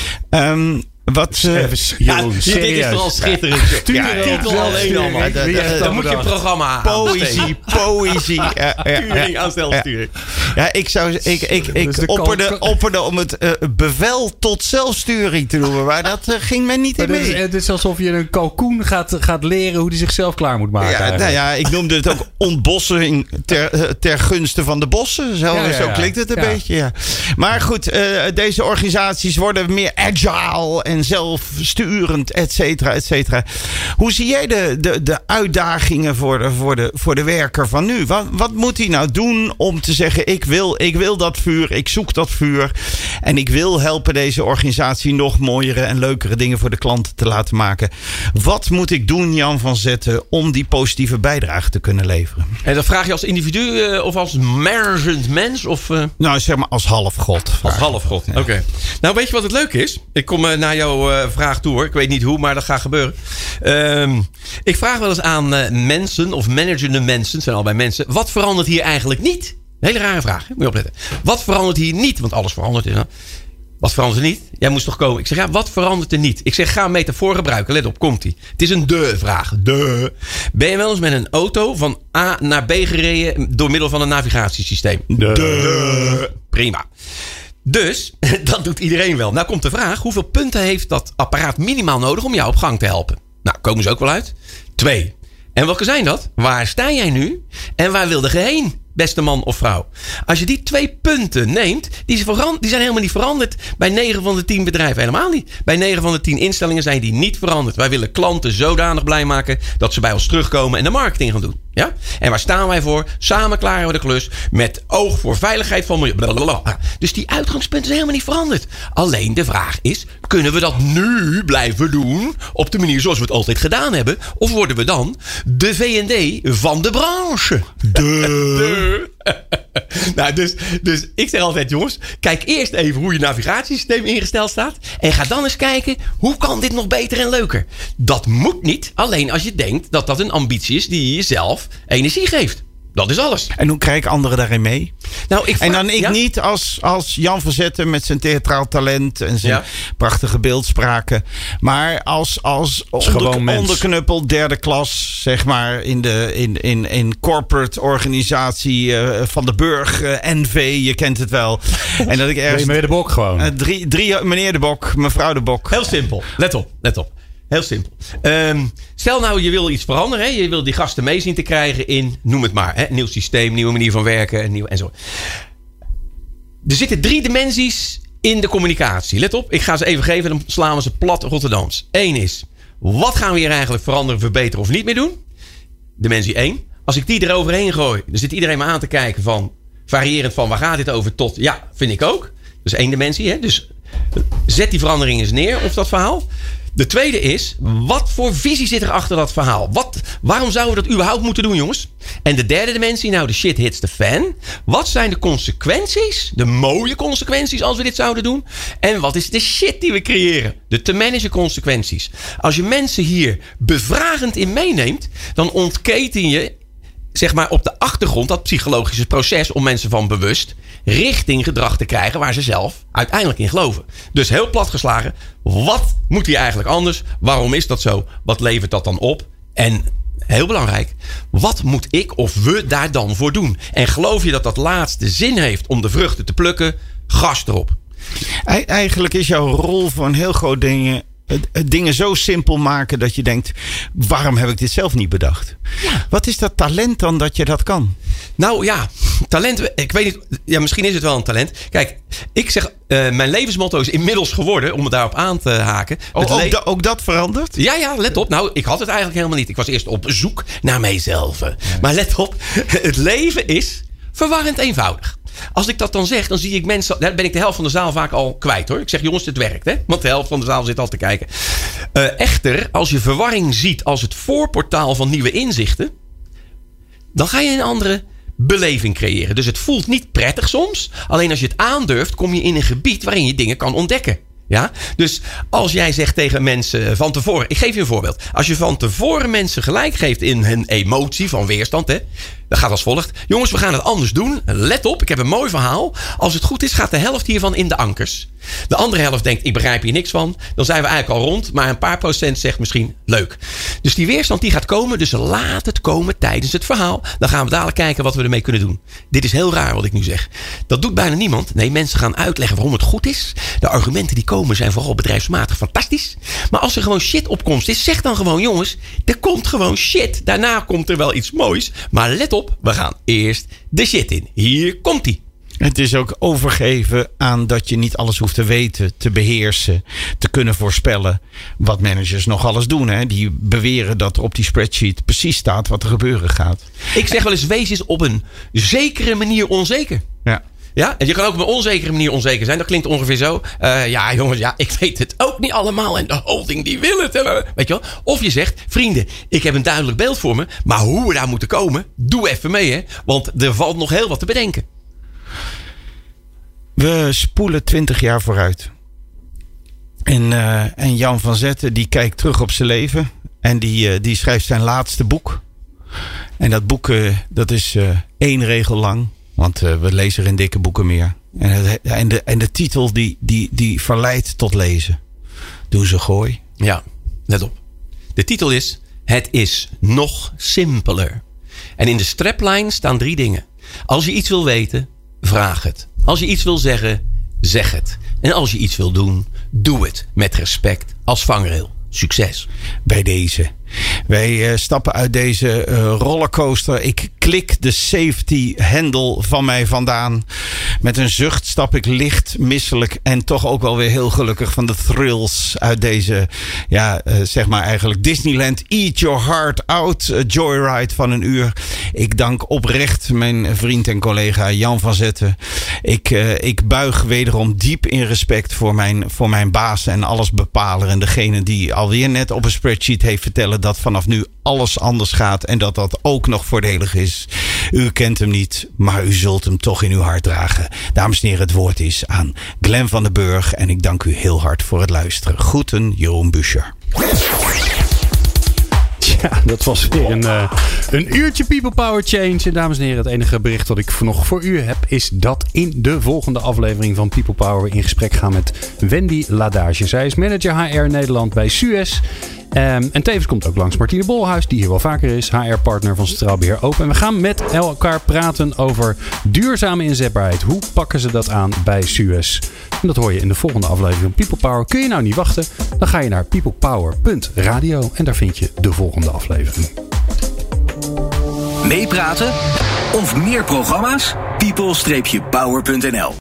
Dit is vooral schitterend. Titel alleen al, man. Dan moet je een programma Poëzie. Sturing aan zelfsturing. Ja, ik opperde om het bevel tot zelfsturing te noemen. Maar dat ging men niet in mee. Het is alsof je een kalkoen gaat leren hoe hij zichzelf klaar moet maken. Ik noemde het ook ontbossing ter gunste van de bossen. Zo klinkt het een beetje. Ja. Maar goed, deze organisaties worden meer agile en zelfsturend, et cetera, et cetera. Hoe zie jij de uitdagingen voor de werker van nu? Wat moet hij nou doen om te zeggen, ik wil dat vuur, ik zoek dat vuur en ik wil helpen deze organisatie nog mooiere en leukere dingen voor de klanten te laten maken. Wat moet ik doen, Jan van Zetten, om die positieve bijdrage te kunnen leveren? En dat vraag je als individu of als mergend mens? Of, Nou, zeg maar als halfgod. Als halfgod, ja. Oké. Nou, weet je wat het leuke is? Ik kom naar jouw vraag toe, hoor. Ik weet niet hoe, maar dat gaat gebeuren. Ik vraag wel eens aan mensen of managende mensen, het zijn allebei mensen, wat verandert hier eigenlijk niet? Een hele rare vraag, hè? Moet je opletten. Wat verandert hier niet? Want alles verandert. Wat verandert er niet? Jij moest toch komen? Ik zeg, ja, wat verandert er niet? Ik zeg, ga een metafoor gebruiken. Let op, komt-ie. Het is een de-vraag. Ben je wel eens met een auto van A naar B gereden door middel van een navigatiesysteem? Prima. Dus, dat doet iedereen wel. Nou komt de vraag, hoeveel punten heeft dat apparaat minimaal nodig om jou op gang te helpen? Nou, komen ze ook wel uit. 2. En welke zijn dat? Waar sta jij nu? En waar wilde je heen, beste man of vrouw? Als je die 2 punten neemt, die zijn helemaal niet veranderd. Bij 9 van de 10 bedrijven helemaal niet. Bij 9 van de 10 instellingen zijn die niet veranderd. Wij willen klanten zodanig blij maken dat ze bij ons terugkomen en de marketing gaan doen. Ja? En waar staan wij voor? Samen klaren we de klus met oog voor veiligheid van milieu. Blablabla. Dus die uitgangspunten zijn helemaal niet veranderd. Alleen de vraag is, kunnen we dat nu blijven doen op de manier zoals we het altijd gedaan hebben? Of worden we dan de V&D van de branche? Nou, dus ik zeg altijd, jongens, kijk eerst even hoe je navigatiesysteem ingesteld staat. En ga dan eens kijken, hoe kan dit nog beter en leuker? Dat moet niet, alleen als je denkt dat dat een ambitie is die jezelf energie geeft. Dat is alles. En hoe krijg ik anderen daarin mee? Nou, niet als Jan van Zetten met zijn theatraal talent en zijn prachtige beeldspraken. Maar als onderknuppel, derde klas, zeg maar, in corporate organisatie van de Burg, NV, je kent het wel. En dat ik ergens... Meneer de Bok gewoon. Meneer de Bok, mevrouw de Bok. Heel simpel. Let op. Heel simpel. Stel nou, je wil iets veranderen. Hè? Je wil die gasten mee zien te krijgen in, noem het maar. Hè? Nieuw systeem, nieuwe manier van werken. En zo. Er zitten 3 dimensies in de communicatie. Let op, ik ga ze even geven. Dan slaan we ze plat Rotterdams. 1 is, wat gaan we hier eigenlijk veranderen, verbeteren of niet meer doen? Dimensie 1. Als ik die eroverheen gooi, dan zit iedereen me aan te kijken van, variërend van, waar gaat dit over, tot, ja, vind ik ook. Dat is 1 dimensie. Hè? Dus zet die verandering eens neer op dat verhaal. De tweede is, wat voor visie zit er achter dat verhaal? Waarom zouden we dat überhaupt moeten doen, jongens? En de derde dimensie, nou, de shit hits the fan. Wat zijn de consequenties? De mooie consequenties als we dit zouden doen? En wat is de shit die we creëren? De te managen consequenties. Als je mensen hier bevragend in meeneemt, dan ontketen je, zeg maar, op de achtergrond dat psychologische proces om mensen van bewust richting gedrag te krijgen waar ze zelf uiteindelijk in geloven. Dus heel plat geslagen, wat moet hier eigenlijk anders? Waarom is dat zo? Wat levert dat dan op? En heel belangrijk, wat moet ik of we daar dan voor doen? En geloof je dat dat laatste zin heeft om de vruchten te plukken? Gas erop. Eigenlijk is jouw rol voor een heel groot dingen zo simpel maken dat je denkt, waarom heb ik dit zelf niet bedacht? Ja. Wat is dat talent dan dat je dat kan? Nou ja, talent, ik weet niet, ja, misschien is het wel een talent. Kijk, ik zeg, mijn levensmotto is inmiddels geworden, om het daarop aan te haken. Ook dat verandert? Ja, let op. Nou, ik had het eigenlijk helemaal niet. Ik was eerst op zoek naar mijzelf. Ja. Maar let op, het leven is verwarrend eenvoudig. Als ik dat dan zeg, dan zie ik mensen, dan ben ik de helft van de zaal vaak al kwijt, hoor. Ik zeg, jongens, dit werkt, hè? Want de helft van de zaal zit al te kijken. Echter, als je verwarring ziet als het voorportaal van nieuwe inzichten, dan ga je een andere beleving creëren. Dus het voelt niet prettig soms. Alleen als je het aandurft, kom je in een gebied waarin je dingen kan ontdekken. Ja? Dus als jij zegt tegen mensen van tevoren, ik geef je een voorbeeld. Als je van tevoren mensen gelijk geeft in hun emotie van weerstand, hè, dat gaat als volgt. Jongens, we gaan het anders doen. Let op, ik heb een mooi verhaal. Als het goed is, gaat de helft hiervan in de ankers. De andere helft denkt, ik begrijp hier niks van. Dan zijn we eigenlijk al rond. Maar een paar procent zegt misschien leuk. Dus die weerstand die gaat komen. Dus laat het komen tijdens het verhaal. Dan gaan we dadelijk kijken wat we ermee kunnen doen. Dit is heel raar wat ik nu zeg. Dat doet bijna niemand. Nee, mensen gaan uitleggen waarom het goed is. De argumenten die komen zijn vooral bedrijfsmatig fantastisch. Maar als er gewoon shit opkomst is, zeg dan gewoon, jongens, er komt gewoon shit. Daarna komt er wel iets moois. Maar let op, we gaan eerst de shit in. Hier komt-ie. Het is ook overgeven aan dat je niet alles hoeft te weten, te beheersen, te kunnen voorspellen. Wat managers nog alles doen. Hè? Die beweren dat er op die spreadsheet precies staat wat er gebeuren gaat. Ik zeg wel eens, wees eens op een zekere manier onzeker. Ja. Ja, en je kan ook op een onzekere manier onzeker zijn. Dat klinkt ongeveer zo. Ja, jongens, ja, ik weet het ook niet allemaal. En de holding die wil het. Weet je wel? Of je zegt, vrienden, ik heb een duidelijk beeld voor me. Maar hoe we daar moeten komen, doe even mee. Hè? Want er valt nog heel wat te bedenken. We spoelen 20 jaar vooruit. En Jan van Zetten, die kijkt terug op zijn leven. En die schrijft zijn laatste boek. En dat boek, dat is 1 regel lang. Want we lezen er in dikke boeken meer. En de titel die verleidt tot lezen. Doe ze gooi. Ja, let op. De titel is, het is nog simpeler. En in de strapline staan 3 dingen. Als je iets wil weten, vraag het. Als je iets wil zeggen, zeg het. En als je iets wil doen, doe het. Met respect als vangrail. Succes. Bij deze. Wij stappen uit deze rollercoaster. Ik klik de safety hendel van mij vandaan. Met een zucht stap ik licht misselijk en toch ook wel weer heel gelukkig van de thrills uit deze, zeg maar eigenlijk Disneyland Eat Your Heart Out joyride van 1 uur. Ik dank oprecht mijn vriend en collega Jan van Zetten. Ik buig wederom diep in respect voor mijn baas en allesbepaler en degene die alweer net op een spreadsheet heeft vertellen dat vanaf nu alles anders gaat en dat ook nog voordelig is. U kent hem niet, maar u zult hem toch in uw hart dragen. Dames en heren, het woord is aan Glenn van den Burg. En ik dank u heel hard voor het luisteren. Groeten, Jeroen Buescher. Ja, dat was weer een uurtje People Power Change. En dames en heren, het enige bericht dat ik nog voor u heb is dat in de volgende aflevering van People Power we in gesprek gaan met Wendy Ladage. Zij is manager HR Nederland bij Suez. En tevens komt ook langs Martine Bolhuis, die hier wel vaker is. HR-partner van Centraal Beheer Open. En we gaan met elkaar praten over duurzame inzetbaarheid. Hoe pakken ze dat aan bij Suez? En dat hoor je in de volgende aflevering van People Power. Kun je nou niet wachten? Dan ga je naar peoplepower.radio. En daar vind je de volgende aflevering. Meepraten of meer programma's? people-power.nl